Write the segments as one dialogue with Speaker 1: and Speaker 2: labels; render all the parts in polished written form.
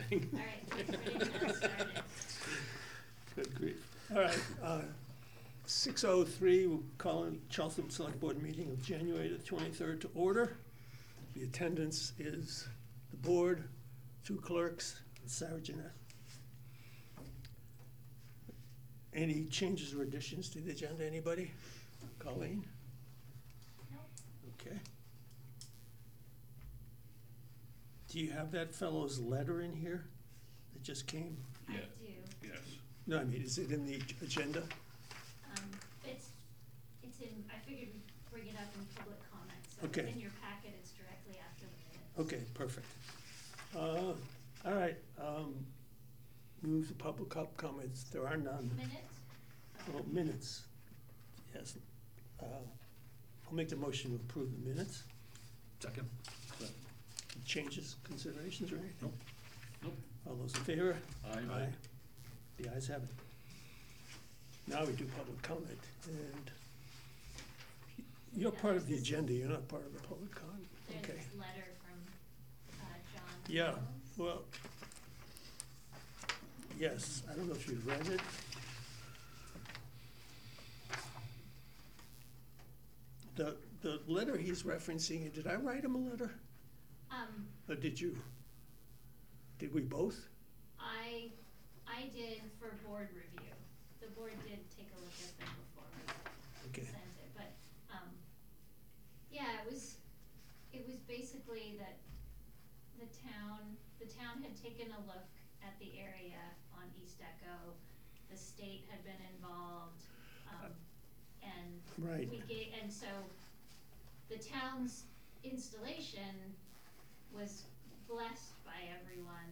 Speaker 1: exciting.
Speaker 2: All right, get ready to get started.
Speaker 3: Good grief. All right, 6:03, we're calling Charlton Select Board meeting of January the 23rd to order. The attendance is the board, 2 clerks, and Sarah Jeanette. Any changes or additions to the agenda, anybody? Colleen?
Speaker 2: Nope.
Speaker 3: Okay. Do you have that fellow's letter in here that just came?
Speaker 2: I
Speaker 1: Yeah.
Speaker 2: do.
Speaker 1: Yes.
Speaker 3: No, I mean, is it in the agenda?
Speaker 2: It's in, I figured we'd bring it up in public comment, so
Speaker 3: Okay.
Speaker 2: it's in your packet, it's directly after the minutes.
Speaker 3: Okay, perfect. All right, move to public comments. There are none.
Speaker 2: Minutes?
Speaker 3: Oh, minutes. Yes. I'll make the motion to approve the minutes.
Speaker 1: Second?
Speaker 3: Changes, considerations, or anything?
Speaker 1: Nope. Nope.
Speaker 3: All those in favor?
Speaker 1: Aye.
Speaker 3: The ayes have it. Now we do public comment, and you're part of the agenda, you're not part of the public comment.
Speaker 2: There's
Speaker 3: Okay.
Speaker 2: this letter from, John.
Speaker 3: Yeah,
Speaker 2: Mills.
Speaker 3: well, yes, I don't know if you've read it. The letter he's referencing, did I write him a letter? Or did you? Did we both?
Speaker 2: I did for board review. The board did take a look at them before we
Speaker 3: Okay.
Speaker 2: sent it, but, yeah, it was basically that the town had taken a look at the area on East Echo. The state had been involved, and
Speaker 3: Right.
Speaker 2: and so the town's installation was blessed by everyone.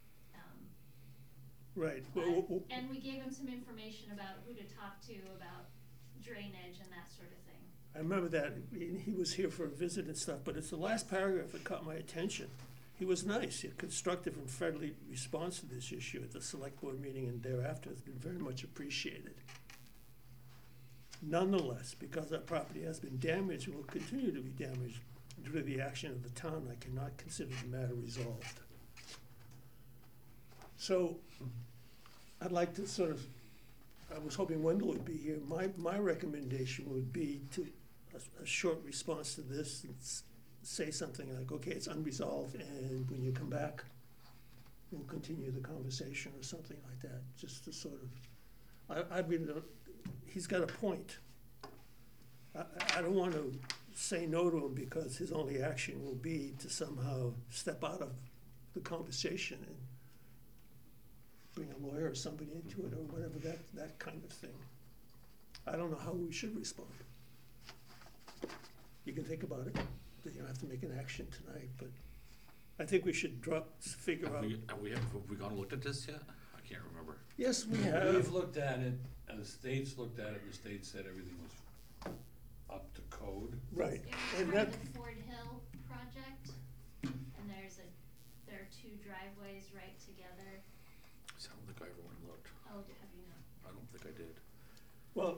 Speaker 3: Right.
Speaker 2: And we gave him some information about who to talk to about drainage and that sort of thing.
Speaker 3: I remember that, he was here for a visit and stuff, but it's the last paragraph that caught my attention. He was nice, a constructive and friendly response to this issue at the select board meeting and thereafter has been very much appreciated. Nonetheless, because our property has been damaged and will continue to be damaged due to the action of the town, I cannot consider the matter resolved. So, I'd like to sort of, I was hoping Wendell would be here. My recommendation would be to, a short response to this and say something like, okay, it's unresolved, and when you come back, we'll continue the conversation or something like that, just to sort of, I really don't, he's got a point. I don't want to say no to him because his only action will be to somehow step out of the conversation and bring a lawyer or somebody into it or whatever, that kind of thing. I don't know how we should respond. You can think about it. You don't have to make an action tonight, but I think we should figure out.
Speaker 1: Have we gone and looked at this yet? I can't remember.
Speaker 3: Yes, we
Speaker 4: We've
Speaker 3: have.
Speaker 4: looked at it, and the state's looked at it, and the state said everything was up to code.
Speaker 3: Right.
Speaker 2: It was
Speaker 3: And
Speaker 2: part
Speaker 3: that,
Speaker 2: of the Ford Hill project, and there are 2 driveways right together.
Speaker 1: I don't think I ever went and looked.
Speaker 2: Oh, have you not?
Speaker 1: I don't think I did.
Speaker 3: well,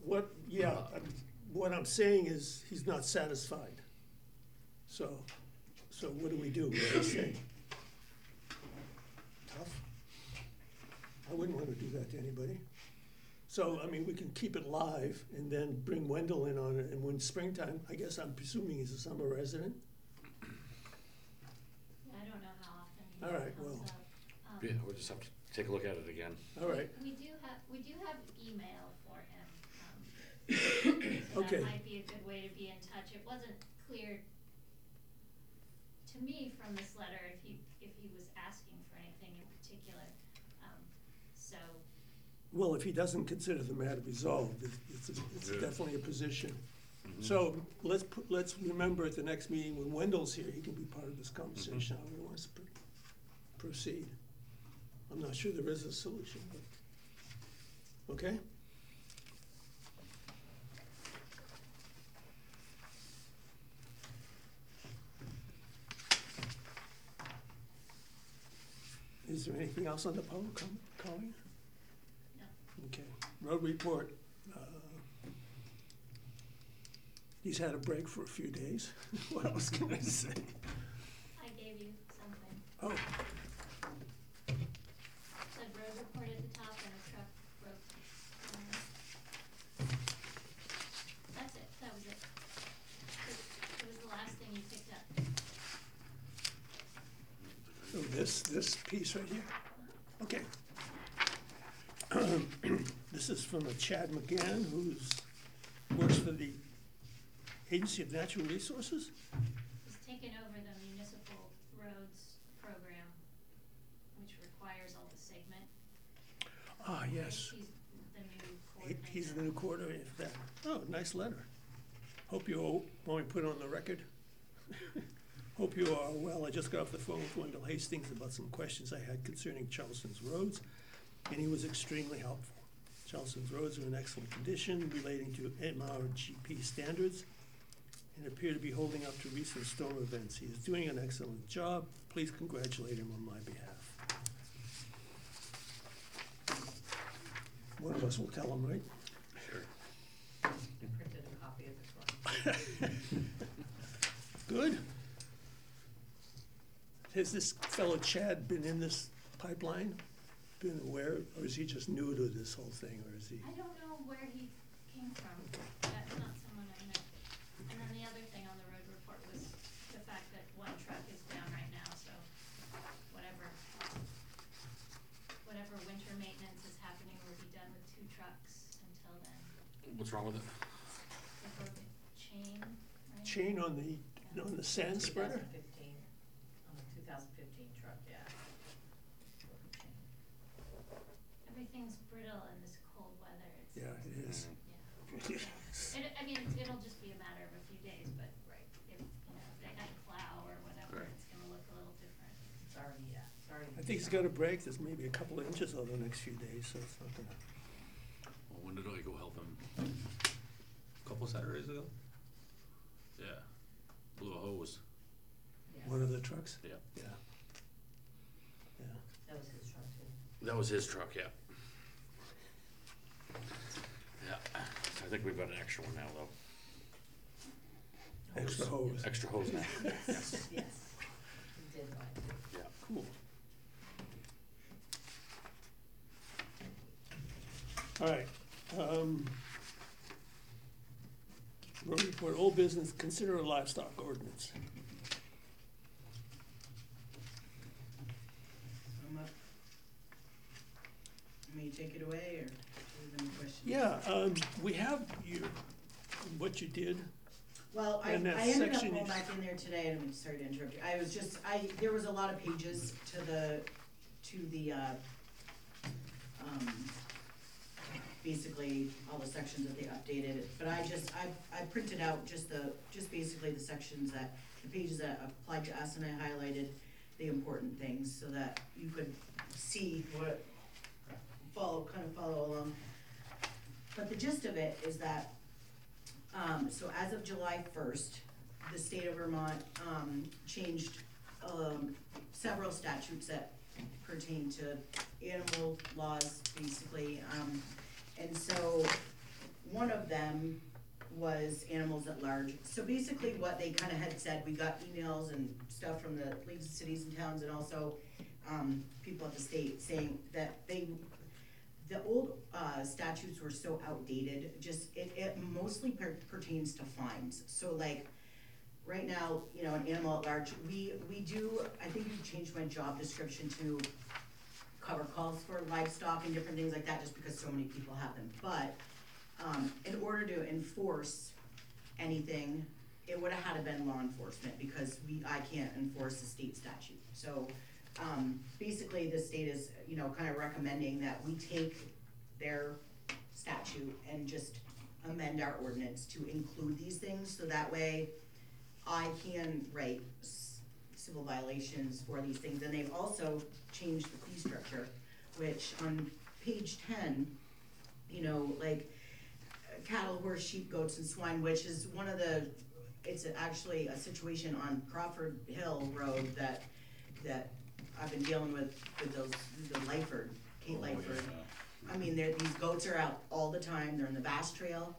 Speaker 3: what I'm saying is he's not satisfied. So what do we do? What do we say? Tough. I wouldn't want to do that to anybody. So, I mean, we can keep it live and then bring Wendell in on it, and when springtime, I guess I'm presuming he's a summer resident.
Speaker 2: I don't know how often he
Speaker 3: All right,
Speaker 2: comes
Speaker 3: well.
Speaker 2: up.
Speaker 1: Yeah, we'll just have to take a look at it again.
Speaker 3: All right,
Speaker 2: We do have email for him. So
Speaker 3: Okay.
Speaker 2: that might be a good way to be in touch. It wasn't clear to me from this letter if he was asking for anything in particular. So,
Speaker 3: well, if he doesn't consider the matter resolved, it's
Speaker 1: Yeah.
Speaker 3: definitely a position.
Speaker 1: Mhm.
Speaker 3: So let's remember at the next meeting when Wendell's here, he can be part of this conversation, how he wants to proceed. I'm not sure there is a solution, but, okay? Is there anything else on the public comment, Colleen?
Speaker 2: no.
Speaker 3: Okay, road report. He's had a break for a few days. What else can I say?
Speaker 2: I gave you something.
Speaker 3: Oh, Oh, this piece right here? Okay. This is from a Chad McGann, works for the Agency of Natural Resources.
Speaker 2: He's taken over the municipal roads program, which requires all the segment.
Speaker 3: Ah, yes.
Speaker 2: He's the new coordinator.
Speaker 3: He's the new coordinator for that. Oh, nice letter. Hope you all, want me to put it on the record? Hope you are well. I just got off the phone with Wendell Hastings about some questions I had concerning Charleston's roads, and he was extremely helpful. Charleston's roads are in excellent condition relating to MRGP standards and appear to be holding up to recent storm events. He is doing an excellent job. Please congratulate him on my behalf. One of us will tell him, right?
Speaker 1: Sure.
Speaker 5: Printed a copy of it for him.
Speaker 3: Good. Has this fellow Chad been in this pipeline? Been aware, or is he just new to this whole thing, or is he?
Speaker 2: I don't know where he came from. That's not someone I know. And then the other thing on the road report was the fact that one truck is down right now, so whatever winter maintenance is happening will be done with 2 trucks until then.
Speaker 1: What's wrong with it?
Speaker 2: The broken chain, right?
Speaker 3: Chain on the sand spreader?
Speaker 5: 2015, on the 2015 truck, yeah. Broken chain.
Speaker 2: Everything's brittle in this cold weather. It's,
Speaker 3: Yeah, it is.
Speaker 2: yeah. I mean, it'll just be a matter of a few days, but
Speaker 5: Right.
Speaker 2: if they had a plow or whatever,
Speaker 1: Right.
Speaker 2: it's gonna look a little different.
Speaker 5: It's already, yeah, it's already.
Speaker 3: I think he's got a break. There's maybe a couple of inches over the next few days, so it's not gonna.
Speaker 1: Well, when did I go help him? A couple Saturdays ago? Yeah. Blew a hose.
Speaker 5: Yeah,
Speaker 3: One of the trucks?
Speaker 1: Yeah.
Speaker 3: Yeah. Yeah.
Speaker 5: that was his truck too.
Speaker 1: That was his truck, yeah. Yeah. I think we've got an extra one now, though.
Speaker 3: Extra hose.
Speaker 1: Extra hose now.
Speaker 5: Yes, yes. He did buy it.
Speaker 1: Yeah.
Speaker 3: Cool. All right. Road report, old business, consider a livestock ordinance.
Speaker 6: I'm up. May you take it away, or do you have any questions?
Speaker 3: Yeah, we have what you did.
Speaker 6: Well, I
Speaker 3: And that
Speaker 6: ended up
Speaker 3: section
Speaker 6: going
Speaker 3: is-
Speaker 6: back in there today, and I'm sorry to interrupt you, there was a lot of pages to the, basically all the sections that they updated, but I printed out just basically the sections the pages that applied to us, and I highlighted the important things so that you could see kind of follow along. But the gist of it is that, so as of July 1st, the state of Vermont, changed, several statutes that pertain to animal laws, basically, and so one of them was animals at large. So basically what they kinda had said, we got emails and stuff from the leagues of cities and towns, and also, people at the state saying that the old statutes were so outdated, just, it mostly pertains to fines. So like, right now, an animal at large, we do, I think we've changed my job description to cover calls for livestock and different things like that, just because so many people have them. But, in order to enforce anything, it would've had to been law enforcement, because I can't enforce the state statute. So, basically the state is, kinda recommending that we take their statute and just amend our ordinance to include these things, so that way I can write civil violations for these things. And they've also changed the fee structure, which on page 10, like cattle, horse, sheep, goats, and swine, which is it's actually a situation on Crawford Hill Road that I've been dealing with the Lyford, Kate Lyford. I mean, these goats are out all the time. They're in the Bass Trail.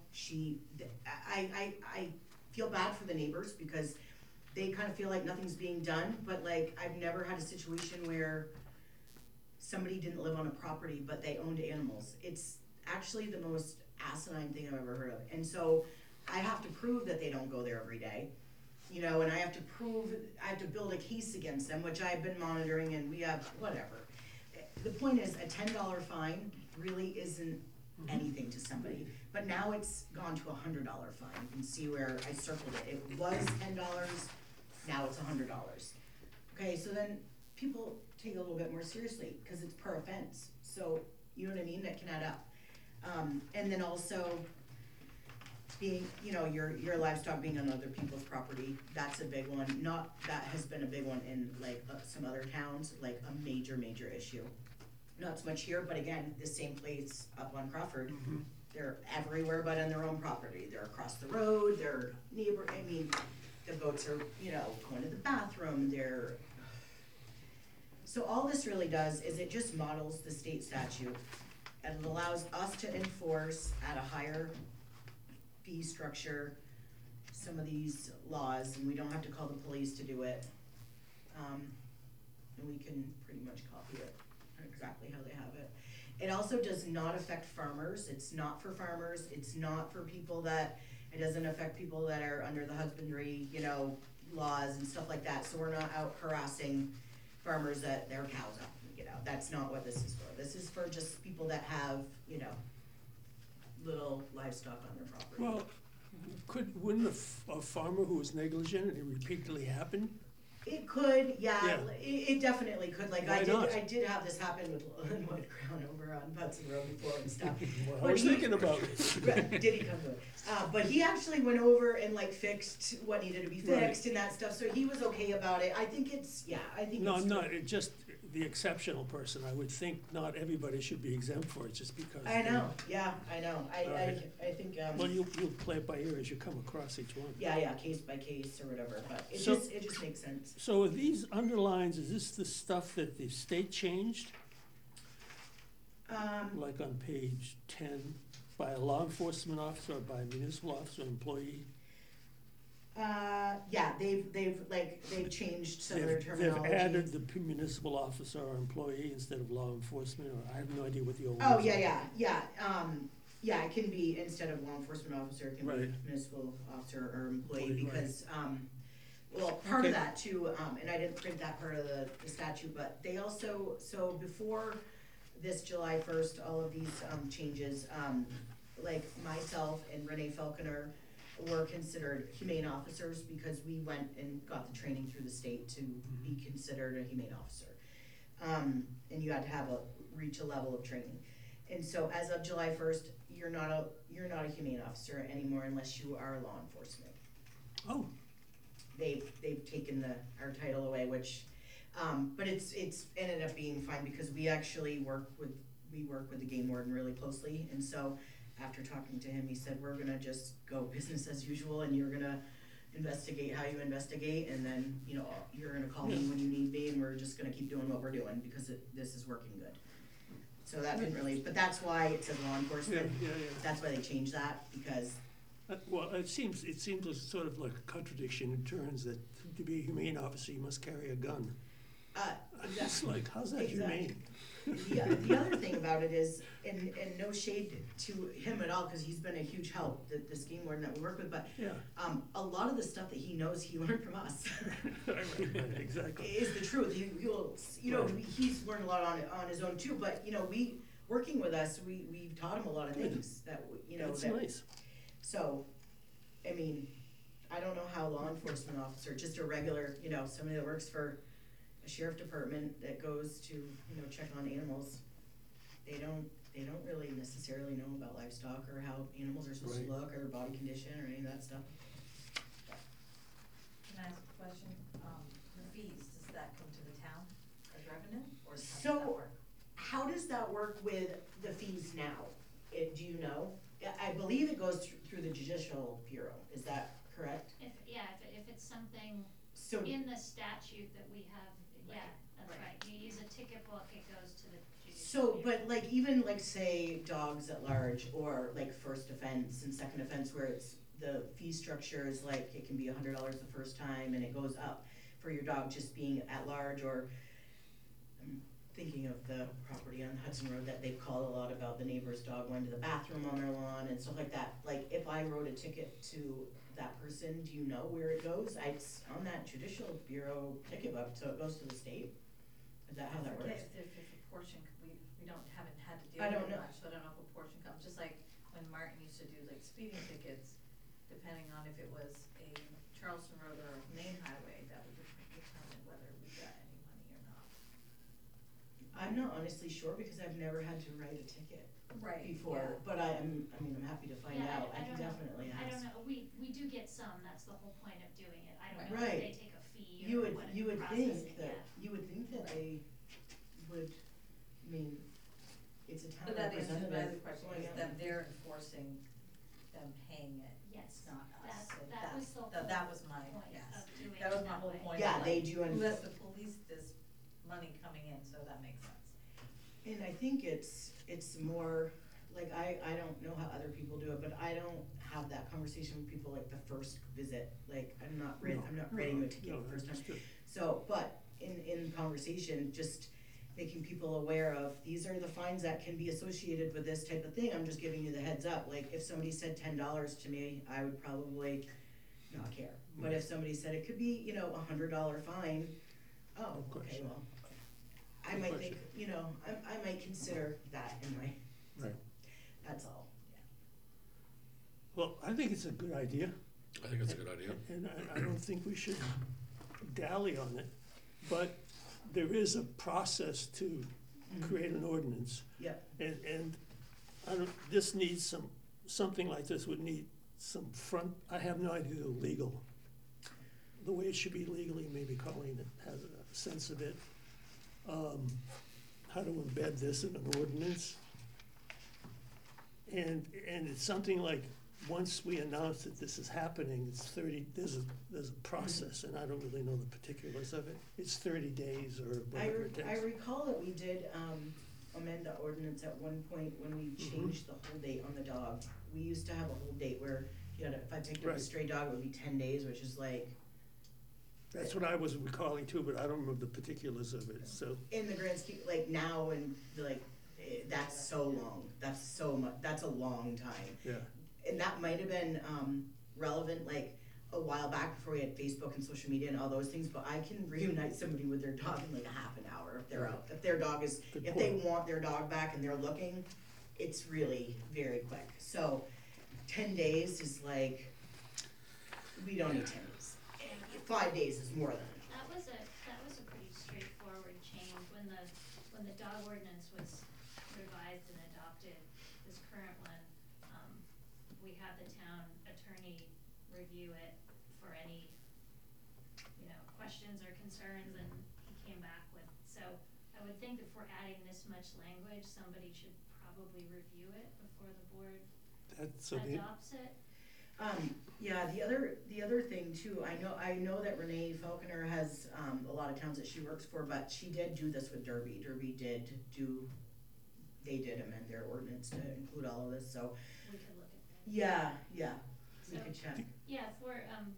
Speaker 6: I feel bad for the neighbors, because they kind of feel like nothing's being done, but like, I've never had a situation where somebody didn't live on a property, but they owned animals. It's actually the most asinine thing I've ever heard of. And so I have to prove that they don't go there every day. you know, and I have to build a case against them, which I've been monitoring, and we have, whatever. The point is, a $10 fine really isn't anything to somebody, but now it's gone to a $100 fine. You can see where I circled it. It was $10, now it's $100. Okay, so then people take it a little bit more seriously, because it's per offense, so, you know what I mean, that can add up. And then also, being, you know, your livestock being on other people's property, that's a big one. That has been a big one in like some other towns, like a major issue. Not so much here, but again, the same place up on Crawford. They're everywhere but on their own property. They're across the road, they're I mean, the goats are, you know, going to the bathroom, so all this really does is it just models the state statute, and it allows us to enforce at a higher fee structure some of these laws, and we don't have to call the police to do it. And we can pretty much copy it exactly how they have it. It also does not affect farmers. It's not for farmers. It's not for people it doesn't affect people that are under the husbandry, you know, laws and stuff like that. So we're not out harassing farmers that their cows up, you know. That's not what this is for. This is for just people that have, you know, little livestock on their property.
Speaker 3: Well, wouldn't a farmer who was negligent and it repeatedly happened?
Speaker 6: It could, yeah.
Speaker 3: Yeah.
Speaker 6: It definitely could. Like
Speaker 3: Why not?
Speaker 6: I did have this happen with Wood Crown over on Hudson Road before and stuff.
Speaker 3: Well, I
Speaker 6: But
Speaker 3: was
Speaker 6: he-
Speaker 3: thinking about it.
Speaker 6: Did he come to it? But he actually went over and like fixed what needed to be fixed and that stuff, so he was okay about it. I think it's,
Speaker 3: No,
Speaker 6: it's
Speaker 3: I'm not, it just, the exceptional person, I would think not everybody should be exempt for it just because.
Speaker 6: I know, yeah, I know.
Speaker 3: Alright.
Speaker 6: I think,
Speaker 3: Well, you'll play it by ear as you come across each one.
Speaker 6: yeah, case by case or whatever, but it
Speaker 3: So-
Speaker 6: just makes sense.
Speaker 3: So are these underlines, is this the stuff that the state changed? Like on page 10, by a law enforcement officer or by a municipal officer or employee?
Speaker 6: Yeah, they've changed some of their terminology.
Speaker 3: They've added the municipal officer or employee instead of law enforcement, or I have no idea what the old
Speaker 6: Oh,
Speaker 3: ones are.
Speaker 6: yeah, it can be, instead of law enforcement officer, it can be
Speaker 3: Right.
Speaker 6: municipal officer or employee,
Speaker 3: Employee, right.
Speaker 6: because, well, part of
Speaker 3: Okay.
Speaker 6: that too, and I didn't print that part of the statute, but they also, so before this July 1st, all of these, changes, like myself and Renee Falconer were considered humane officers because we went and got the training through the state to be considered a humane officer. And you had to reach a level of training. And so as of July 1st, you're not a humane officer anymore unless you are law enforcement.
Speaker 3: Oh,
Speaker 6: They've taken our title away, which, but it's ended up being fine because we actually work with the game warden really closely, and so after talking to him, he said, we're gonna just go business as usual, and you're gonna investigate how you investigate, and then, you know, you're gonna call me when you need me, and we're just gonna keep doing what we're doing because this is working good. So that didn't really, but that's why it says law
Speaker 3: yeah,
Speaker 6: enforcement.
Speaker 3: yeah.
Speaker 6: That's why they changed that, because
Speaker 3: Well, it seems sort of like a contradiction in terms that to be a humane officer, you must carry a gun. It's like, how's that
Speaker 6: Exactly.
Speaker 3: humane?
Speaker 6: The other thing about it is, and no shade to him at all, because he's been a huge help, this game warden that we work with, but
Speaker 3: Yeah,
Speaker 6: a lot of the stuff that he knows, he learned from us.
Speaker 3: right, exactly.
Speaker 6: Is the truth. He'll, you know,
Speaker 3: Right.
Speaker 6: he's learned a lot on his own too, but, you know, working with us, we've taught him a lot of
Speaker 3: Good.
Speaker 6: things that, you know,
Speaker 3: That's
Speaker 6: that.
Speaker 3: nice.
Speaker 6: So, I mean, I don't know how law enforcement officer, just a regular, you know, somebody that works for a sheriff department that goes to, you know, check on animals, they don't really necessarily know about livestock or how animals are supposed to
Speaker 3: Right.
Speaker 6: look or body condition or any of that stuff.
Speaker 5: Can I ask a question? The fees, does that come to the town as revenue, or how does that
Speaker 6: So-
Speaker 5: work?
Speaker 6: How does that work with the fees now? Do you know? I believe it goes through the judicial bureau, is that correct?
Speaker 2: If it's something
Speaker 6: So,
Speaker 2: in the statute that we have, yeah, that's
Speaker 6: Right.
Speaker 2: right. You use a ticket book, it goes to the judicial.
Speaker 6: so,
Speaker 2: bureau.
Speaker 6: but like even like say dogs at large or like first offense and second offense where it's the fee structure is like it can be $100 the first time and it goes up for your dog just being at large or thinking of the property on Hudson Road that they've called a lot about the neighbor's dog going to the bathroom on their lawn and stuff like that. Like, if I wrote a ticket to that person, do you know where it goes? It's on that judicial bureau ticket book, so it goes to the state? Is that how that works?
Speaker 5: If a portion, we haven't had to
Speaker 6: I
Speaker 5: deal
Speaker 6: don't
Speaker 5: with it
Speaker 6: know.
Speaker 5: much, so I don't know if a portion comes, just like when Martin used to do like speeding tickets, depending on if it was a Charleston Road or a main highway, that would determine whether we got any money or not.
Speaker 6: I'm not honestly sure because I've never had to write a ticket
Speaker 5: Right,
Speaker 6: before, but I'm happy to find
Speaker 2: Yeah,
Speaker 6: out. I can
Speaker 2: don't know.
Speaker 6: definitely ask.
Speaker 2: I don't know, we do get some, that's the whole point of doing it, I don't know
Speaker 6: Right.
Speaker 2: if they take a fee
Speaker 6: You
Speaker 2: or
Speaker 6: would,
Speaker 2: what
Speaker 6: you would
Speaker 2: processing,
Speaker 6: think that,
Speaker 2: yeah.
Speaker 6: you would think that they would, I mean, it's a town
Speaker 5: But that answers
Speaker 6: representative
Speaker 5: my other question,
Speaker 6: going
Speaker 5: is
Speaker 6: out
Speaker 5: that
Speaker 6: and-
Speaker 5: they're enforcing them paying it,
Speaker 2: Yes,
Speaker 5: not us. So
Speaker 2: that was the whole
Speaker 5: that was my,
Speaker 2: point
Speaker 5: yes.
Speaker 2: of doing
Speaker 5: That
Speaker 2: it
Speaker 5: was my
Speaker 2: that
Speaker 5: whole
Speaker 2: way.
Speaker 5: point.
Speaker 6: Yeah,
Speaker 5: like,
Speaker 6: they do
Speaker 5: who has
Speaker 6: enforce.
Speaker 5: to police this money coming in, so that makes sense.
Speaker 6: And I think it's more, like, I don't know how other people do it, but I don't have that conversation with people like the first visit. Like, I'm not writing you a ticket the first time.
Speaker 3: understood.
Speaker 6: So, but in conversation, just making people aware of, these are the fines that can be associated with this type of thing, I'm just giving you the heads up. Like, if somebody said $10 to me, I would probably not care. But if somebody said it could be, $100 fine, oh,
Speaker 3: Of course.
Speaker 6: okay, well, I
Speaker 3: Of
Speaker 6: might
Speaker 3: course.
Speaker 6: think, I might consider that in my,
Speaker 3: Right.
Speaker 6: that's all.
Speaker 3: Well, I think it's a good idea,
Speaker 1: I think it's a good idea.
Speaker 3: and I don't think we should dally on it. But there is a process to create an ordinance.
Speaker 6: Yep,
Speaker 3: And this needs something like this would need some I have no idea the legal, the way it should be legally, maybe Colleen has a sense of it. How to embed this in an ordinance. And it's something like, once we announce that this is happening, it's 30, there's a process, and I don't really know the particulars of it. It's 30 days or whatever it takes.
Speaker 6: I recall that we did, amend the ordinance at one point when we changed the whole date on the dog. We used to have a whole date where, if I picked up a
Speaker 3: Right.
Speaker 6: stray dog, it would be 10 days, which is like,
Speaker 3: That's what I was recalling too, but I don't remember the particulars of it, so.
Speaker 6: in the grand scheme, like now and that's so long, that's so much, that's a long time.
Speaker 3: Yeah,
Speaker 6: And that might have been relevant like a while back before we had Facebook and social media and all those things, but I can reunite somebody with their dog in like a half an hour if they're out. If their dog is,
Speaker 3: Good
Speaker 6: if they
Speaker 3: point.
Speaker 6: want their dog back and they're looking, it's really very quick. So 10 days is like, we don't need 10 days. 5 days is more than enough.
Speaker 2: That was a pretty straightforward change, when the dog ordinance was revised and adopted, this current one, we had the town attorney review it for any, questions or concerns, and he came back with, so I would think if we're adding this much language, somebody should probably review it before the board
Speaker 3: that's,
Speaker 2: adopts it.
Speaker 6: Yeah, the other thing too, I know that Renee Falconer has a lot of towns that she works for, but she did do this with Derby. Derby they did amend their ordinance to include all of this, so
Speaker 2: We could look at that.
Speaker 6: yeah, we
Speaker 2: So-
Speaker 6: could check.
Speaker 2: Yeah, for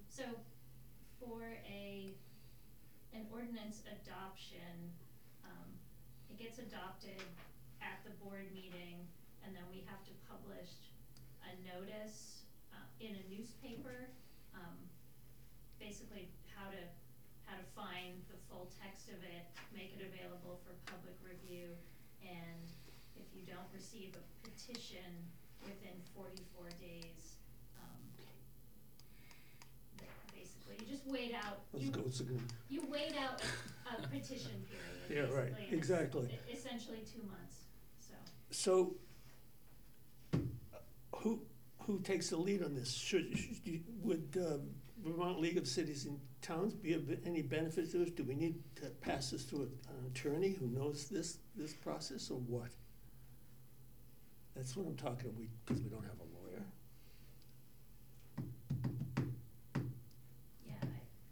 Speaker 2: an ordinance adoption, it gets adopted at the board meeting, and then we have to publish a notice, in a newspaper, basically how to find the full text of it, make it available for public review, and if you don't receive a petition within 44 days, basically, you just wait out, you wait out a petition period,
Speaker 3: Yeah, right,
Speaker 2: basically, and it's
Speaker 3: exactly.
Speaker 2: essentially 2 months, so.
Speaker 3: So, who takes the lead on this? Would Vermont League of Cities and Towns be of any benefit to us? Do we need to pass this through an attorney who knows this process, or what? That's what I'm talking about, because we don't have a lawyer.
Speaker 2: Yeah,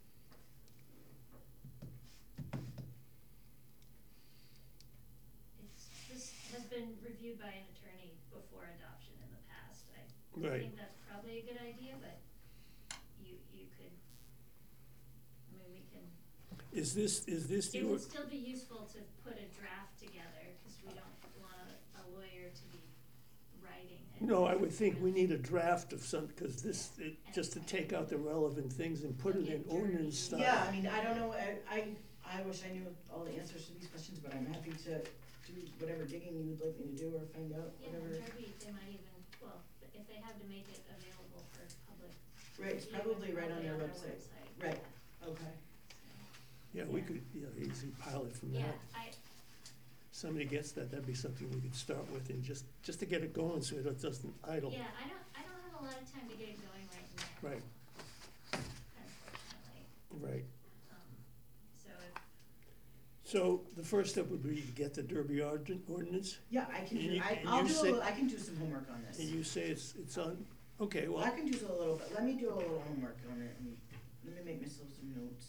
Speaker 2: this has been reviewed by an attorney before adoption in the past. I
Speaker 3: Right.
Speaker 2: think that's probably a good idea, but you could, we can.
Speaker 3: Is this the,
Speaker 2: It would still be useful to put a draft together, cause we don't want a lawyer to be writing it.
Speaker 3: no, I would think we need a draft of some, because this, just to take out the relevant things and put it in ordinance style.
Speaker 6: Yeah, I mean, I don't know, I wish I knew all the answers to these questions, but I'm happy to do whatever digging you would like me to do or find out,
Speaker 2: Yeah,
Speaker 6: whatever.
Speaker 2: and Derby, they might even, well, if they have to make it available for public.
Speaker 6: Right, it's
Speaker 2: review,
Speaker 6: probably right on
Speaker 2: probably
Speaker 6: their website. Right, okay.
Speaker 3: Yeah, we could, easily pilot from
Speaker 2: Yeah,
Speaker 3: that. Somebody gets that, that'd be something we could start with, and just to get it going so it doesn't idle.
Speaker 2: yeah, I don't have a lot of time to get it going right now.
Speaker 3: Right,
Speaker 2: Unfortunately,
Speaker 3: right.
Speaker 2: so if,
Speaker 3: So the first step would be to get the Derby ordinance,
Speaker 6: Yeah, I can
Speaker 3: And
Speaker 6: do,
Speaker 3: you- and
Speaker 6: I'll
Speaker 3: you
Speaker 6: do
Speaker 3: say-
Speaker 6: I can do some homework on this.
Speaker 3: and you say it's on, okay,
Speaker 6: I
Speaker 3: well,
Speaker 6: can do a little bit, let me do a little homework on it, and let me make myself some notes.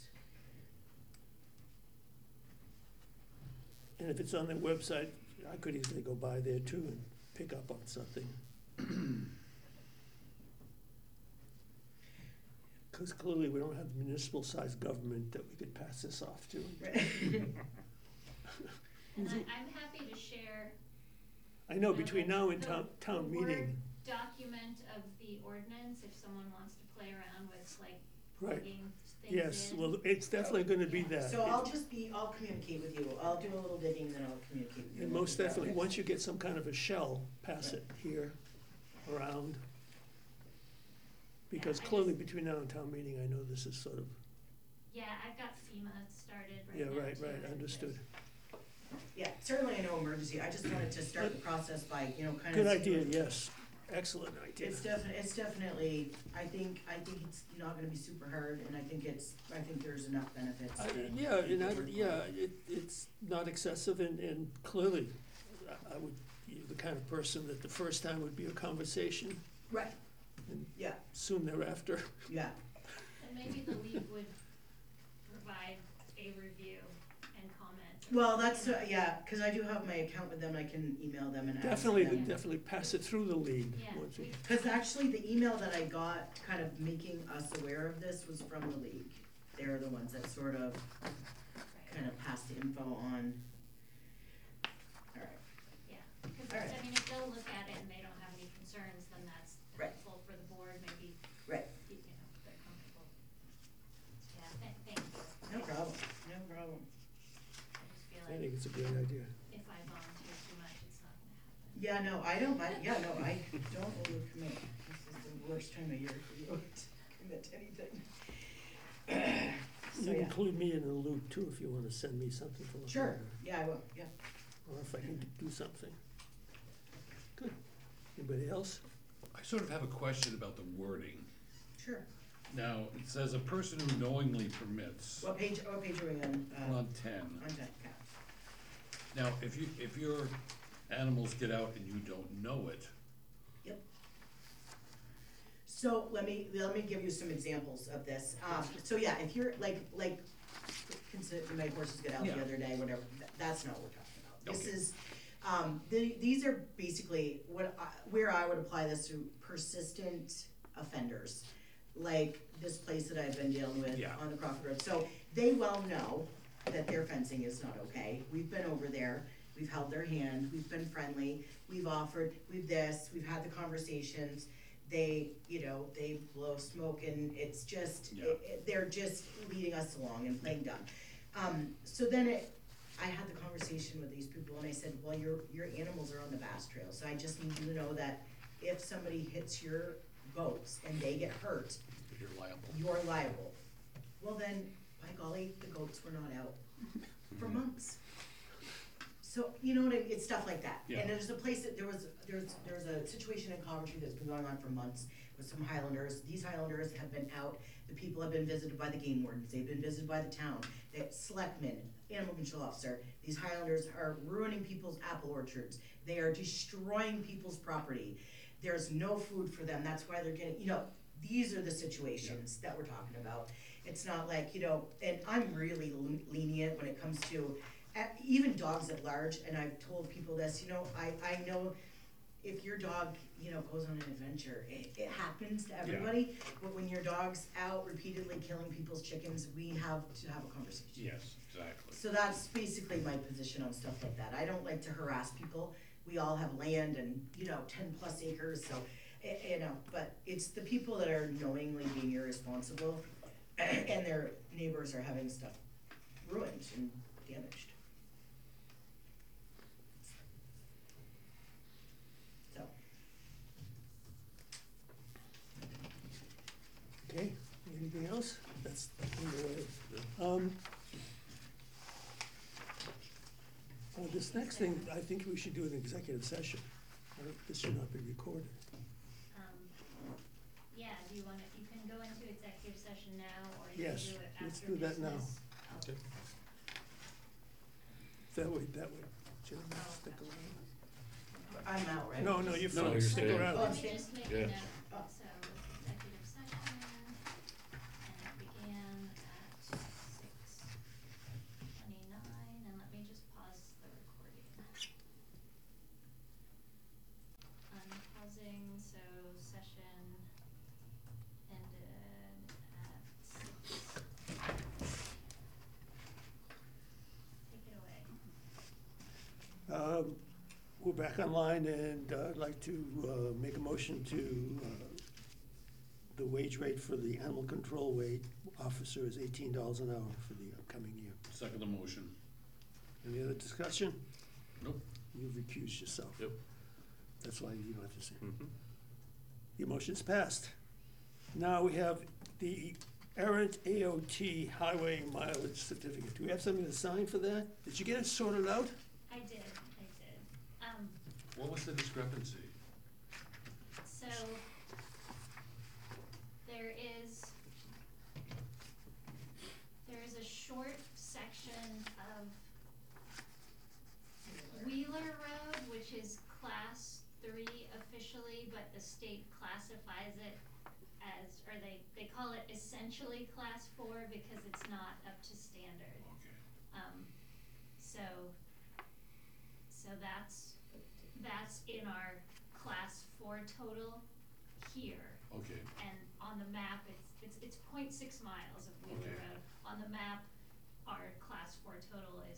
Speaker 3: and if it's on their website, I could easily go by there too and pick up on something. Because clearly we don't have municipal-sized government that we could pass this off to.
Speaker 6: Right.
Speaker 2: and I'm happy to share.
Speaker 3: I know between now and
Speaker 2: the
Speaker 3: town
Speaker 2: Word
Speaker 3: meeting,
Speaker 2: document of the ordinance, if someone wants to play around with like
Speaker 3: right,
Speaker 2: plugging things
Speaker 3: yes,
Speaker 2: in.
Speaker 3: well, it's definitely gonna be
Speaker 2: Yeah.
Speaker 3: that.
Speaker 6: So I'll communicate with you, I'll do a little digging, then I'll communicate with you.
Speaker 3: And most definitely, once you get some kind of a shell, pass it here, around. Because
Speaker 2: Yeah, I
Speaker 3: clearly
Speaker 2: just-
Speaker 3: between now and town meeting, I know this is sort of,
Speaker 2: Yeah, I've got FEMA started right
Speaker 3: yeah,
Speaker 2: now
Speaker 3: right,
Speaker 2: too,
Speaker 3: right,
Speaker 2: and
Speaker 3: understood.
Speaker 6: Yeah, certainly I know emergency, I just wanted to start the process by, kind of.
Speaker 3: Good idea, yes, excellent idea.
Speaker 6: It's definitely, I think it's not gonna be super hard, and I think there's enough benefits.
Speaker 3: Yeah, it's not excessive and clearly, I would, you're the kind of person that the first time would be a conversation,
Speaker 6: Right,
Speaker 3: and
Speaker 6: yeah,
Speaker 3: soon thereafter.
Speaker 6: yeah,
Speaker 2: and maybe the league would provide a review and comment.
Speaker 6: well, that's, yeah, cause I do have my account with them, I can email them and ask them.
Speaker 3: Definitely pass it through the league.
Speaker 2: Yeah,
Speaker 3: once we-
Speaker 6: Cause actually, the email that I got kind of making us aware of this was from the league. They're the ones that sort of kind of passed the info on. Alright,
Speaker 2: Yeah, because
Speaker 6: All right.
Speaker 2: I mean, if they'll look at it and they don't have any concerns, then that's
Speaker 6: Right.
Speaker 2: helpful for the board, maybe,
Speaker 6: right,
Speaker 2: they're comfortable. Yeah, thank you.
Speaker 6: no problem, no problem.
Speaker 2: I just feel
Speaker 3: I
Speaker 2: like
Speaker 3: think it's a great idea.
Speaker 2: if I volunteer too much, it's not gonna happen.
Speaker 6: Yeah, no, I don't overcommit. This is the worst time of year for you to commit to anything. So,
Speaker 3: You
Speaker 6: yeah.
Speaker 3: include me in the loop too, if you wanna send me something to look at.
Speaker 6: Sure, yeah, I will, yeah.
Speaker 3: Or if I can do something. Good. Anybody else?
Speaker 4: I sort of have a question about the wording.
Speaker 6: Sure.
Speaker 4: Now, it says a person who knowingly permits,
Speaker 6: What page are we on?
Speaker 4: on 10.
Speaker 6: On 10, yeah.
Speaker 4: Now, if your animals get out and you don't know it,
Speaker 6: So let me give you some examples of this. So yeah, if you're like, consider my horses get out
Speaker 4: Yeah.
Speaker 6: the other day, whatever, that's not what we're talking about. This
Speaker 4: Okay.
Speaker 6: is, these are basically where I would apply this to persistent offenders. Like this place that I've been dealing with
Speaker 4: Yeah.
Speaker 6: on the Crawford Road. So they well know that their fencing is not okay. We've been over there, we've held their hand, we've been friendly, we've offered, we've had the conversations. They blow smoke and it's just,
Speaker 4: Yeah.
Speaker 6: they're just leading us along and playing dumb. So then I had the conversation with these people and I said, well, your animals are on the Bass Trail, so I just need you to know that if somebody hits your goats and they get hurt,
Speaker 4: you're liable.
Speaker 6: you're liable. Well then, by golly, the goats were not out for months. So, you know what it's stuff like that.
Speaker 4: Yeah.
Speaker 6: And there's a place that there was a situation in Coventry that's been going on for months with some Highlanders. These Highlanders have been out, the people have been visited by the game wardens, they've been visited by the town, the selectmen, animal control officer. These Highlanders are ruining people's apple orchards, they are destroying people's property. There's no food for them, that's why they're getting, these are the situations that we're talking about. It's not like, and I'm really lenient when it comes to even dogs at large, and I've told people this, I know if your dog, you know, goes on an adventure, it happens to everybody. But when your dog's out repeatedly killing people's chickens, we have to have a conversation.
Speaker 4: Yes, exactly.
Speaker 6: So that's basically my position on stuff like that. I don't like to harass people. We all have land and, you know, 10+ acres, so, you know, but it's the people that are knowingly being irresponsible and their neighbors are having stuff ruined and damaged. So,
Speaker 3: Okay, anything else? That's underway. This next thing, I think we should do an executive session. This should not be recorded.
Speaker 2: Yeah, do you wanna, you can go into executive session now, or you can
Speaker 3: Yes,
Speaker 2: do it after
Speaker 3: let's do that now.
Speaker 2: business. Oh,
Speaker 1: Okay.
Speaker 3: That way, Jeremy, stick around.
Speaker 6: I'm out, right?
Speaker 3: No, you're
Speaker 4: No,
Speaker 3: fine,
Speaker 4: you're
Speaker 3: stick
Speaker 4: staying.
Speaker 3: around.
Speaker 2: Let me just make a
Speaker 1: Yeah.
Speaker 2: note, so executive session, and it began at 6:29, and let me just pause the recording. I'm pausing, so session ended at 6. Take it away.
Speaker 3: We're back online, and I'd like to make a motion to, the wage rate for the animal control officer is $18 an hour for the upcoming year.
Speaker 4: Second the motion.
Speaker 3: Any other discussion?
Speaker 4: Nope.
Speaker 3: You've recused yourself.
Speaker 1: Yep.
Speaker 3: That's why you don't have to say.
Speaker 1: Mhm.
Speaker 3: The motion's passed. Now we have the errant AOT highway mileage certificate. Do we have something to sign for that? Did you get it sorted out?
Speaker 2: I did.
Speaker 4: What was the discrepancy?
Speaker 2: So, there is a short section of Wheeler Road, which is class 3 officially, but the state classifies it as, or they call it essentially class 4 because it's not up to standard.
Speaker 4: Okay.
Speaker 2: So that's in our class 4 total here.
Speaker 4: Okay,
Speaker 2: And on the map, it's 0.6 miles of Wheeler
Speaker 4: Okay.
Speaker 2: Road. On the map, our class 4 total is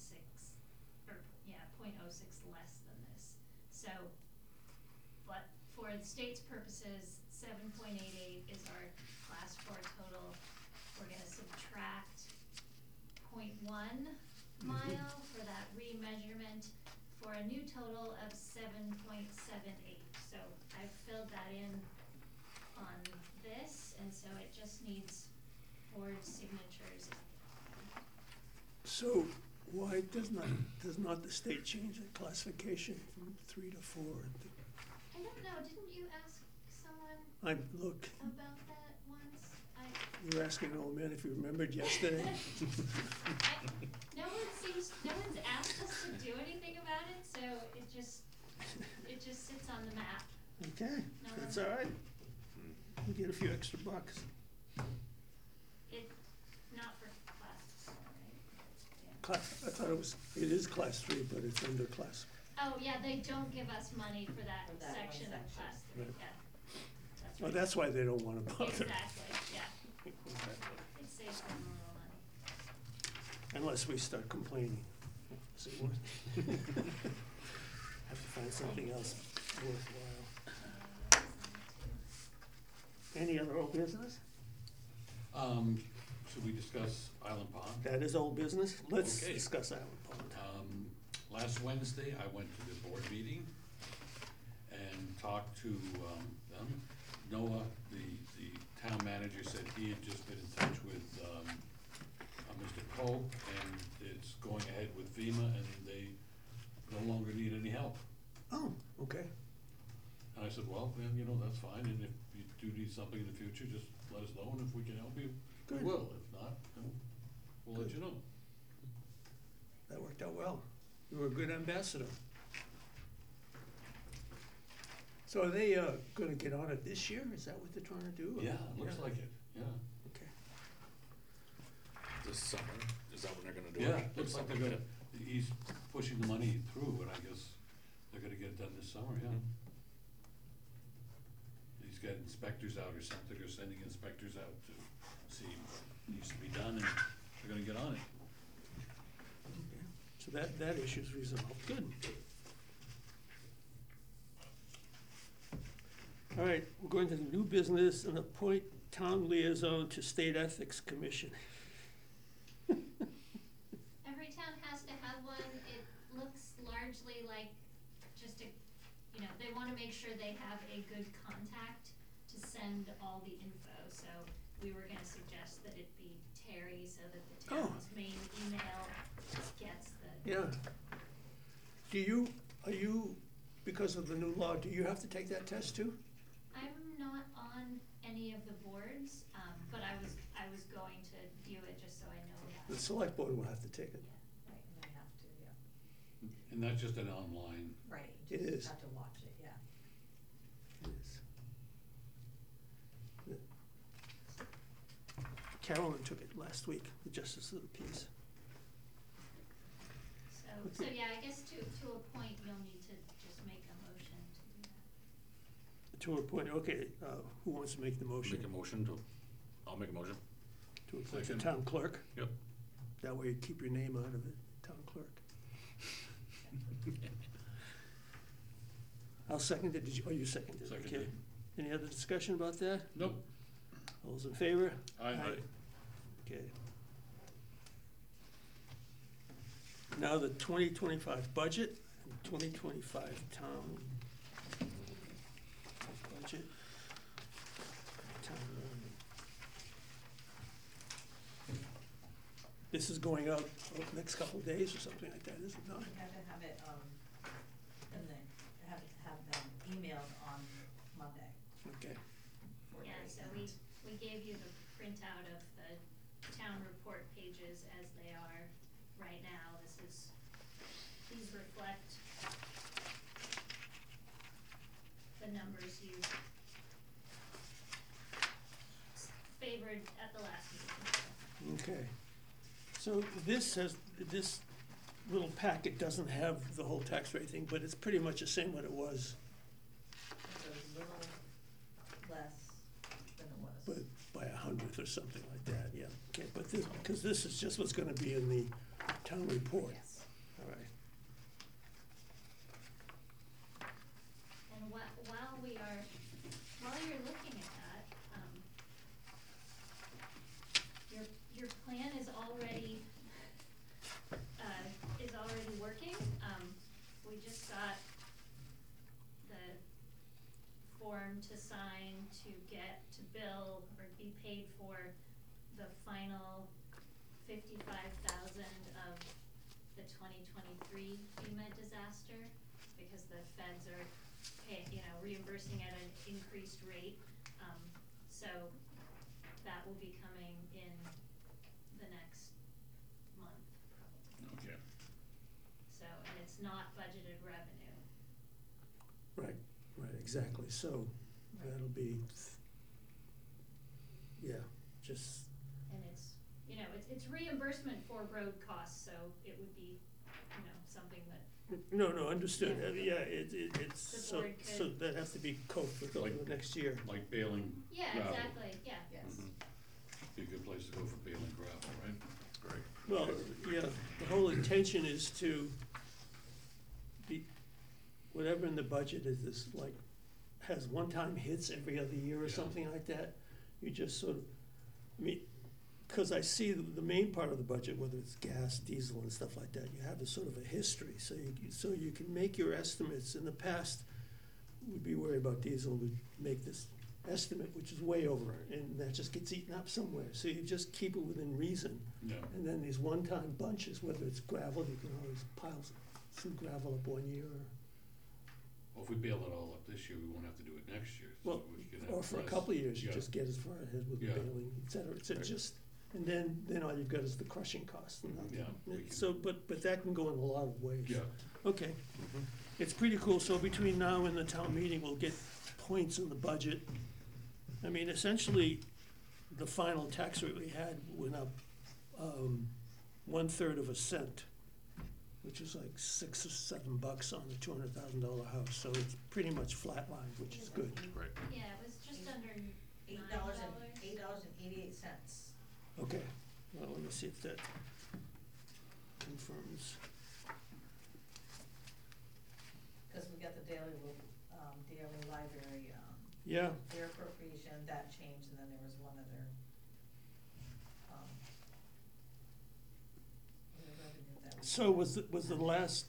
Speaker 2: 0.06 less than this. So, but for the state's purposes, 7.88 is our class 4 total. We're gonna subtract 0.1 mile for that remeasurement for a new total of 7.78. So I've filled that in on this, and so it just needs board signatures.
Speaker 3: So why does not the state change the classification from 3 to 4?
Speaker 2: I don't know, didn't you ask someone
Speaker 3: Look,
Speaker 2: about that once?
Speaker 3: you're asking an old man if he remembered yesterday.
Speaker 2: No one's asked us to do anything about it, so it just sits on the map.
Speaker 3: Okay,
Speaker 2: No,
Speaker 3: that's
Speaker 2: no.
Speaker 3: all right. You get a few extra bucks.
Speaker 2: Not for class 4, right? Yeah.
Speaker 3: I thought it is class 3, but it's under class.
Speaker 2: Oh, yeah, they don't give us money for that
Speaker 5: For that one
Speaker 2: section of
Speaker 5: section.
Speaker 2: class 3,
Speaker 3: Right.
Speaker 2: yeah. That's
Speaker 3: Well,
Speaker 2: right.
Speaker 3: that's why they don't wanna bother.
Speaker 2: Exactly, yeah. It saves them a little money.
Speaker 3: Unless we start complaining. Is it worth? Have to find something else worthwhile. Any other old business?
Speaker 4: Should we discuss Island Pond?
Speaker 3: That is old business. Let's
Speaker 4: Okay.
Speaker 3: discuss Island Pond.
Speaker 4: Last Wednesday, I went to the board meeting and talked to them. Noah, the town manager, said he had just been in touch with Mr. Pope, and it's going ahead with FEMA, and they no longer need any help.
Speaker 3: Oh, okay.
Speaker 4: And I said, well, then, you know, that's fine, and if you do need something in the future, just let us know, and if we can help you, we
Speaker 3: Good.
Speaker 4: will. If not, then we'll let
Speaker 3: Good.
Speaker 4: you know.
Speaker 3: That worked out well. You were a good ambassador. So are they gonna get on it this year? Is that what they're trying to do? or-
Speaker 4: Yeah, looks like it, yeah.
Speaker 3: Okay.
Speaker 1: This summer, is that when they're gonna do it?
Speaker 4: Yeah, looks like they're gonna, he's pushing the money through, and I guess They're gonna get it done this summer, yeah. He's got inspectors out or something, or sending inspectors out to see what needs to be done, and they're gonna get on it.
Speaker 3: So that issue's resolved, good. All right, we're going to the new business and appoint town liaison to State Ethics Commission.
Speaker 2: Every town has to have one. It looks largely like just a, they wanna make sure they have a good contact to send all the info. So we were gonna suggest that it be Terry so that the
Speaker 3: Oh.
Speaker 2: town's main email gets the.
Speaker 3: Yeah. Are you, because of the new law, do you have to take that test too?
Speaker 2: I'm not on any of the boards, but I was going to view it just so I know
Speaker 3: The
Speaker 2: that.
Speaker 3: select board will have to take it.
Speaker 5: Right, and they have to, yeah.
Speaker 4: And that's just an online,
Speaker 5: Right,
Speaker 3: It
Speaker 5: you
Speaker 3: is.
Speaker 5: just have to watch it, yeah.
Speaker 3: Carolyn took it last week, the Justice of the Peace.
Speaker 2: So yeah, I guess to a point, you'll need to just make a motion to do that.
Speaker 3: To appoint, okay, who wants to make the motion?
Speaker 1: Make a motion to, I'll make a motion.
Speaker 3: To appoint the
Speaker 4: Second.
Speaker 3: town clerk?
Speaker 1: Yep.
Speaker 3: That way you keep your name out of it, town clerk. I'll second it, you seconded it, okay.
Speaker 4: Seconded.
Speaker 3: Any other discussion about that?
Speaker 4: nope,
Speaker 3: All those in favor?
Speaker 4: I,
Speaker 3: Okay. Now the 2025 budget, and 2025 town budget. Town warning. This is going out next couple of days or something like that, is it not?
Speaker 5: We had to have it, and then have them emailed on Monday.
Speaker 3: Okay,
Speaker 5: 4
Speaker 2: Yeah,
Speaker 5: days.
Speaker 2: so we gave you the printout of the town report pages as they are right now. These reflect the numbers you favored at the last meeting.
Speaker 3: okay. So this little packet doesn't have the whole tax rate thing, but it's pretty much the same what it was,
Speaker 5: It's a little less than it was.
Speaker 3: but by 100th or something like that, yeah. Okay, but this, because this is just what's gonna be in the town report.
Speaker 5: Yes.
Speaker 3: All right.
Speaker 2: And while you're looking at that, your plan is already working. We just got the form to sign to get to bill or be paid for the final 55,000 of the 2023 FEMA disaster, because the feds are reimbursing at an increased rate. So that will be coming in the next month, probably.
Speaker 4: okay.
Speaker 2: So, and it's not budgeted revenue.
Speaker 3: Right, exactly, so that'll be, yeah, just,
Speaker 2: And it's reimbursement for road costs, so it would be, something that,
Speaker 3: no, understood,
Speaker 2: Yeah.
Speaker 3: Yeah, it's,
Speaker 2: The
Speaker 3: so,
Speaker 2: board
Speaker 3: so
Speaker 2: could-
Speaker 3: that has to be coped with over
Speaker 4: Like-
Speaker 3: the next year.
Speaker 4: Like bailing
Speaker 2: yeah,
Speaker 4: gravel.
Speaker 2: exactly, yeah.
Speaker 5: Yes.
Speaker 4: Be a good place to go for bailing gravel, right?
Speaker 1: Great.
Speaker 3: Well, yeah, the whole intention is to be, whatever in the budget is this, like, has one-time hits every other year or
Speaker 4: Yeah.
Speaker 3: something like that. You just sort of, because I see the main part of the budget, whether it's gas, diesel and stuff like that, you have a sort of a history, so you can make your estimates. In the past, we'd be worried about diesel, we'd make this estimate, which is way over, and that just gets eaten up somewhere. So you just keep it within reason.
Speaker 4: Yeah,
Speaker 3: And then these one-time bunches, whether it's gravel, you can always pile some gravel up one year,
Speaker 4: well, if we bail it all up this year, we won't have to do it next year, so
Speaker 3: Well,
Speaker 4: we can have
Speaker 3: or for a
Speaker 4: less.
Speaker 3: couple of years, you
Speaker 4: Yeah.
Speaker 3: just get as far ahead with the
Speaker 4: Yeah.
Speaker 3: baling, et cetera,
Speaker 1: Right.
Speaker 3: just, and then all you've got is the crushing cost. And nothing.
Speaker 4: Yeah, we can-
Speaker 3: So, but that can go in a lot of ways.
Speaker 4: Yeah,
Speaker 3: Okay, it's pretty cool, so between now and the town meeting, we'll get points in the budget. I mean, essentially, the final tax rate we had went up, 1/3 of a cent, which which is like $6 or $7 on a $200,000 house, so it's pretty much flatlined, which is good.
Speaker 1: Right.
Speaker 2: Yeah, it was just under $9.
Speaker 5: $8.88.
Speaker 3: Okay, well, let me see if that confirms.
Speaker 5: Cause we got the daily library,
Speaker 3: Yeah,
Speaker 5: their appropriation, that changed, and then there was one other, other revenue that was.
Speaker 3: so was the last,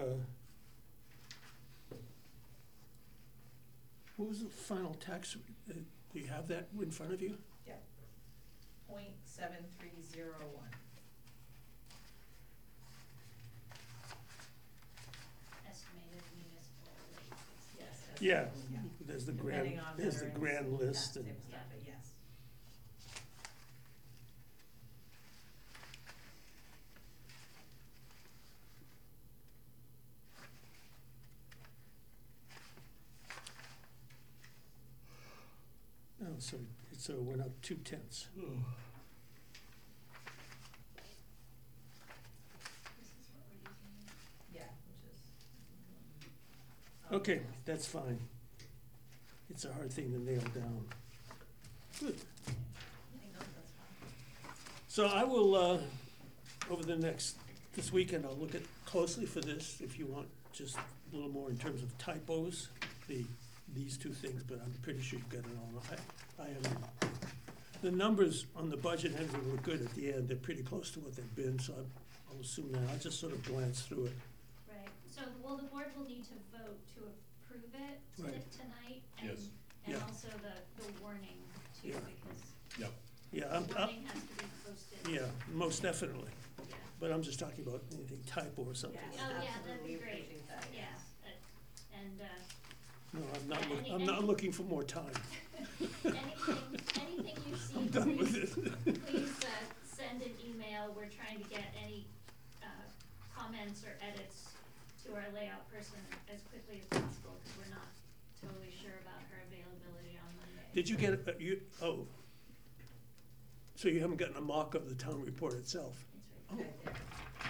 Speaker 3: what was the final tax, do you have that in front of you?
Speaker 5: Yeah, 0.7301.
Speaker 2: Estimated municipal rate.
Speaker 5: Yes. that's-
Speaker 3: Yeah, there's the
Speaker 5: Depending on
Speaker 3: there's the
Speaker 5: veterans,
Speaker 3: grand
Speaker 5: yeah,
Speaker 3: list and,
Speaker 5: type of stuff, but yes.
Speaker 3: oh, so it went up 0.2.
Speaker 2: This is what we're using.
Speaker 5: Yeah, which is.
Speaker 3: Okay, that's fine. It's a hard thing to nail down. Good.
Speaker 5: No, that's fine.
Speaker 3: So I will, over this weekend, I'll look at closely for this, if you want, just a little more in terms of typos, these two things, but I'm pretty sure you've got it all. I am, the numbers on the budget and everything look good at the end, they're pretty close to what they've been, so I'll assume that, I'll just sort of glance through it.
Speaker 2: Right, so, well, the board will need to vote to approve it
Speaker 3: Right.
Speaker 2: tonight,
Speaker 4: Yes.
Speaker 2: and
Speaker 3: Yeah.
Speaker 2: also the warning too,
Speaker 3: Yeah.
Speaker 2: because
Speaker 4: Yep.
Speaker 3: Yeah,
Speaker 2: the warning has to be posted.
Speaker 3: yeah, most definitely,
Speaker 2: Yeah.
Speaker 3: but I'm just talking about anything typo or something.
Speaker 5: Yes,
Speaker 2: Oh, yeah, that'd
Speaker 5: absolutely
Speaker 2: be great.
Speaker 5: appreciate that,
Speaker 2: Yeah,
Speaker 5: yes.
Speaker 2: and,
Speaker 3: No, I'm not,
Speaker 2: Yeah,
Speaker 3: I'm not looking for more time.
Speaker 2: anything you see,
Speaker 3: I'm done with
Speaker 2: please,
Speaker 3: it.
Speaker 2: please, send an email, we're trying to get any, comments or edits to our layout person as quickly as possible, cause we're not totally sure about her availability on Monday.
Speaker 3: Did you get, so you haven't gotten a mock of the town report itself?
Speaker 2: It's right
Speaker 3: Oh.
Speaker 5: Right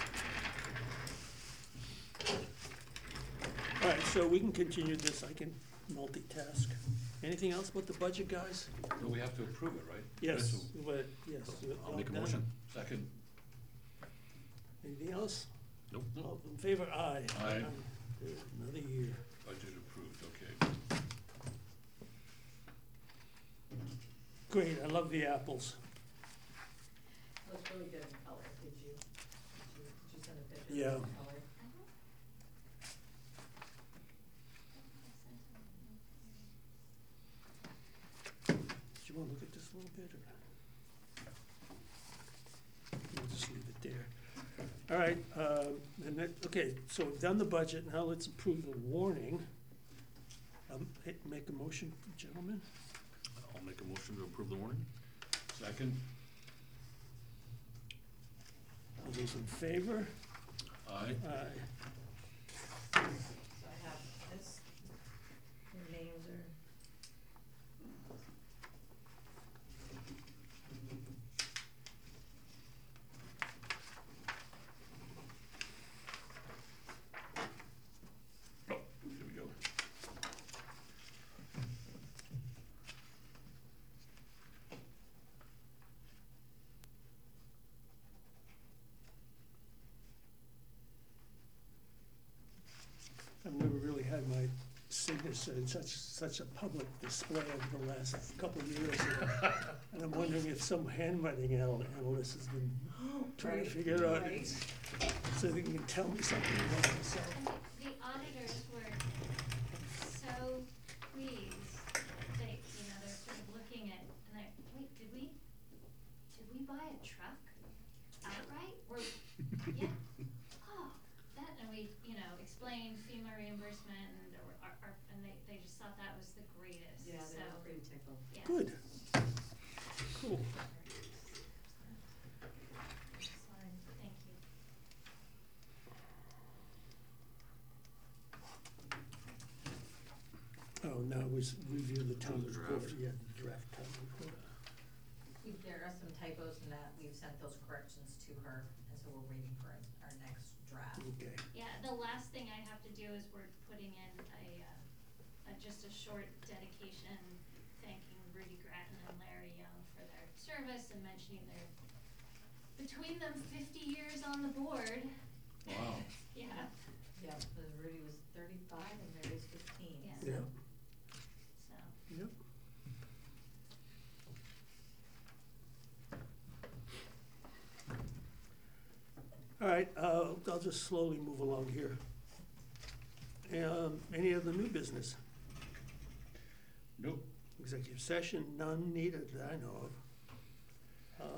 Speaker 5: there.
Speaker 3: All right, so we can continue this, I can multitask. Anything else about the budget, guys?
Speaker 4: No, we have to approve it, right?
Speaker 3: Yes,
Speaker 4: So,
Speaker 3: but, yes.
Speaker 1: I'll make a
Speaker 3: done.
Speaker 1: motion.
Speaker 4: Second,
Speaker 3: Anything else?
Speaker 1: Nope.
Speaker 3: All in favor, aye.
Speaker 4: Aye.
Speaker 3: Good, another year.
Speaker 4: budget approved, okay.
Speaker 3: Great, I love the apples.
Speaker 5: Looks really good in color, did you send a picture
Speaker 3: Yeah.
Speaker 5: of the color?
Speaker 3: Do you wanna look at this a little bit, or? We'll just leave it there. All right, okay, so we've done the budget, now let's approve the warning. Make a motion, gentlemen.
Speaker 1: I'll make a motion to approve the warning.
Speaker 4: Second,
Speaker 3: All those in favor?
Speaker 4: aye.
Speaker 3: Aye.
Speaker 5: So I have this, your names are.
Speaker 4: Oh, here we go.
Speaker 3: I've never really had my signature in such a public display over the last couple of years. And I'm wondering if some handwriting analyst has been trying to
Speaker 5: Right,
Speaker 3: figure it out,
Speaker 5: right.
Speaker 3: so they can tell me something about myself.
Speaker 2: And the auditors were so pleased, they, they're sort of looking at, and they're, wait, did we buy a truck outright? Or, yeah, oh, that, and we, explained FEMA reimbursement and and they just thought that was the greatest, so.
Speaker 5: Yeah, they were pretty tickled.
Speaker 2: Yeah.
Speaker 3: Good, cool.
Speaker 2: Excellent, thank you.
Speaker 3: Oh, now we review the town
Speaker 1: The
Speaker 3: report,
Speaker 1: draft.
Speaker 3: yeah, the draft town report.
Speaker 5: There are some typos in that, we've sent those corrections to her, and so we're waiting for our next draft.
Speaker 3: Okay.
Speaker 2: Yeah, the last thing I have to do is we're putting in just a short dedication thanking Rudy Grattan and Larry Young for their service and mentioning their, between them, 50 years on the board.
Speaker 4: Wow.
Speaker 2: Yeah,
Speaker 5: Yeah, because Rudy was 35 and Larry's 15.
Speaker 2: Yeah.
Speaker 5: so-
Speaker 3: Yeah,
Speaker 2: so,
Speaker 3: yep. All right, I'll just slowly move along here. Any other new business?
Speaker 4: Nope.
Speaker 3: Executive session, none needed that I know of.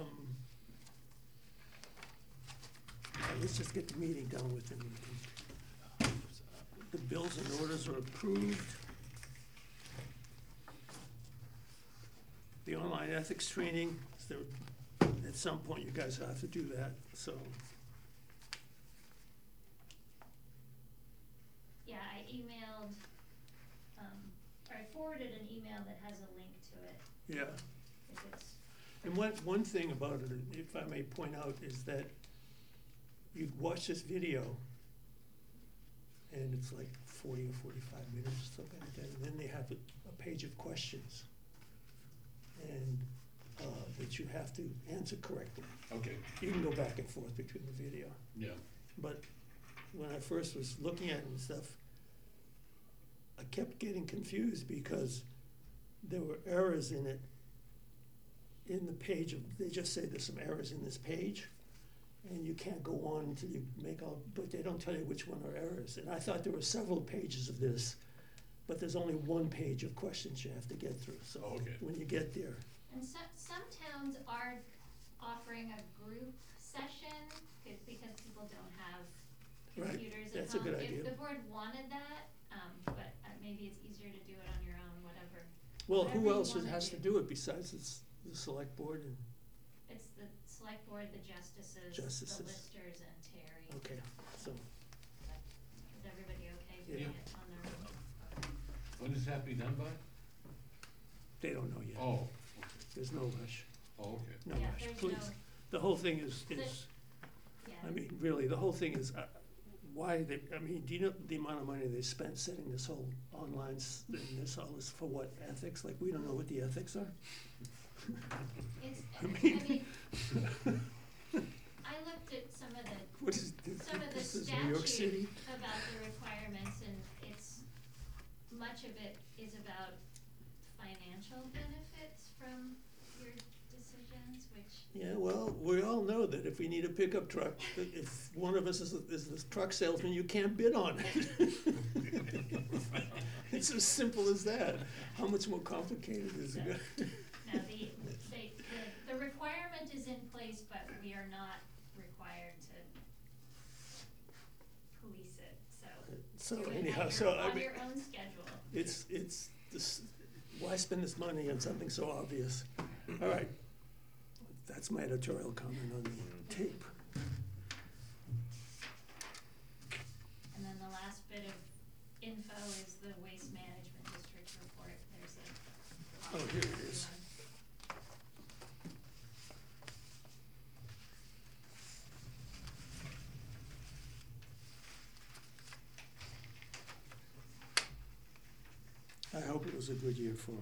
Speaker 3: Let's just get the meeting done with and we can, the bills and orders are approved. The online ethics training, at some point you guys have to do that, so.
Speaker 2: yeah, I emailed, or I forwarded an email that has a link to it,
Speaker 3: Yeah,
Speaker 2: if it's,
Speaker 3: and one thing about it, if I may point out, is that you watch this video, and it's like 40 or 45 minutes, something like that, and then they have a page of questions, and that you have to answer correctly.
Speaker 4: Okay,
Speaker 3: You can go back and forth between the video,
Speaker 4: yeah.
Speaker 3: but when I first was looking at it and stuff, I kept getting confused because there were errors in it, in the page of, they just say there's some errors in this page, and you can't go on until you make all, but they don't tell you which one are errors. And I thought there were several pages of this, but there's only one page of questions you have to get through, so
Speaker 4: Oh, okay.
Speaker 3: when you get there.
Speaker 2: and some towns are offering a group session, because people don't have
Speaker 3: Right,
Speaker 2: computers at home.
Speaker 3: that's a good idea.
Speaker 2: If the board wanted that, but maybe it's easier to do it on your own, whatever.
Speaker 3: Well,
Speaker 2: Whatever
Speaker 3: who
Speaker 2: you
Speaker 3: else
Speaker 2: wanna
Speaker 3: has to
Speaker 2: do.
Speaker 3: do it besides the select board and,
Speaker 2: It's the select board, the justices,
Speaker 3: Justices.
Speaker 2: the listers, and Terry.
Speaker 3: okay, so,
Speaker 2: Is everybody okay doing
Speaker 3: Yeah.
Speaker 2: it on their own?
Speaker 4: When does that be done by?
Speaker 3: they don't know yet.
Speaker 4: Oh, okay.
Speaker 3: There's no rush,
Speaker 4: Oh, okay.
Speaker 3: no
Speaker 2: Yeah,
Speaker 3: rush,
Speaker 2: there's
Speaker 3: please.
Speaker 2: no,
Speaker 3: The whole thing is,
Speaker 2: yeah.
Speaker 3: I mean, really, the whole thing is, why they, I mean, do you know the amount of money they spent setting this whole online, all this for what, ethics? Like, we don't know what the ethics are?
Speaker 2: It's,
Speaker 3: I
Speaker 2: I
Speaker 3: mean-
Speaker 2: mean, I looked at some of the
Speaker 3: What is,
Speaker 2: some of the
Speaker 3: this is New York
Speaker 2: statute
Speaker 3: City?
Speaker 2: about the requirements, and it's, much of it is about financial benefits from your decisions, which,
Speaker 3: Yeah, well, we all know that if we need a pickup truck, that if one of us is the truck salesman, you can't bid on it. It's as simple as that. How much more complicated is it?
Speaker 2: now the requirement is in place, but we are not required to police it, so.
Speaker 3: So
Speaker 2: do it
Speaker 3: anyhow,
Speaker 2: at
Speaker 3: so
Speaker 2: your,
Speaker 3: I
Speaker 2: on
Speaker 3: mean,
Speaker 2: your own schedule.
Speaker 3: it's this, why spend this money on something so obvious? All right, that's my editorial comment on the tape.
Speaker 2: And then the last bit of info is the Waste Management District report, there's a.
Speaker 3: Oh, here it is. I hope it was a good year for them.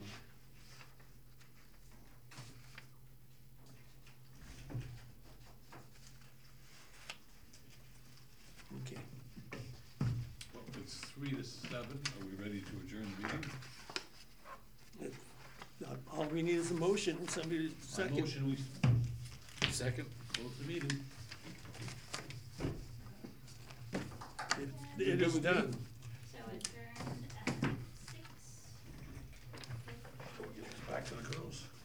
Speaker 3: Okay,
Speaker 4: Well, it's 3 to 7. Are we ready to adjourn the meeting?
Speaker 3: all we need is a motion and somebody to
Speaker 4: I
Speaker 3: second.
Speaker 4: motion we second, close the meeting.
Speaker 3: It is done.
Speaker 2: So adjourned at 6:50.
Speaker 4: Back to the girls.